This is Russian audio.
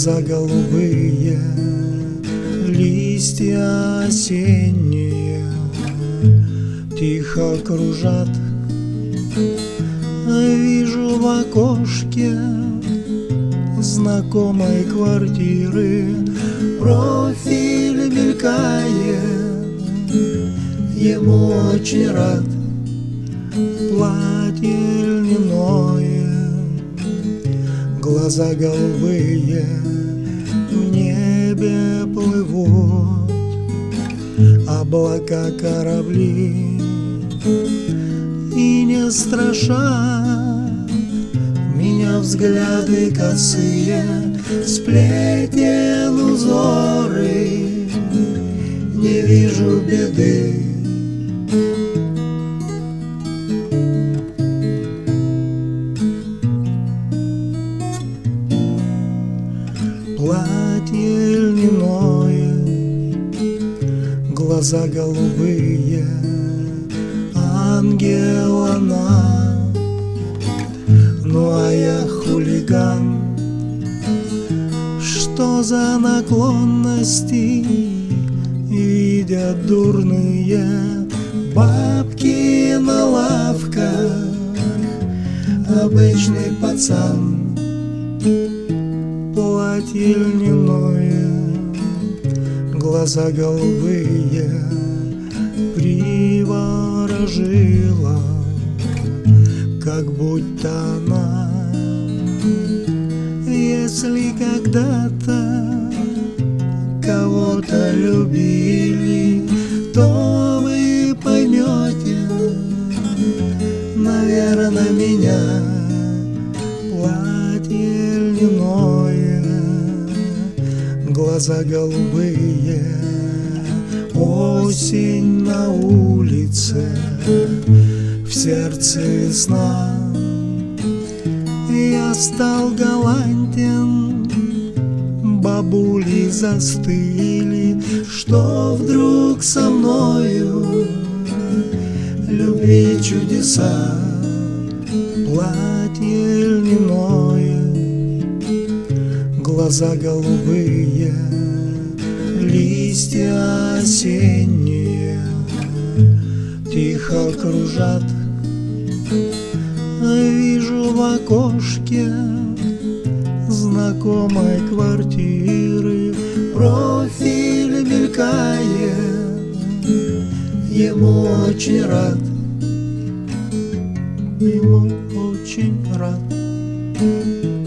глаза голубые, листья осенние тихо кружат. Вижу в окошке знакомой квартиры профиль мелькает, ему очень рад. Платье льняное, глаза голубые в небе плывут, облака корабли и не страшат меня взгляды косые, сплетен узоры, не вижу беды. Платье льняное, глаза голубые, ангел она, ну а я хулиган. Что за наклонности видят дурные бабки на лавках, обычный пацан. Платье льняное, глаза голубые приворожила, как будто она. Если когда-то кого-то любили, то вы поймете, наверное, меня. Платье льняное, глаза голубые, осень на улице, в сердце весна. Я стал галантен, бабули застыли, что вдруг со мною любви чудеса. Платье льняное, глаза голубые, листья осенние тихо кружат. Вижу в окошке знакомой квартиры профиль мелькает, ему очень рад, ему очень рад.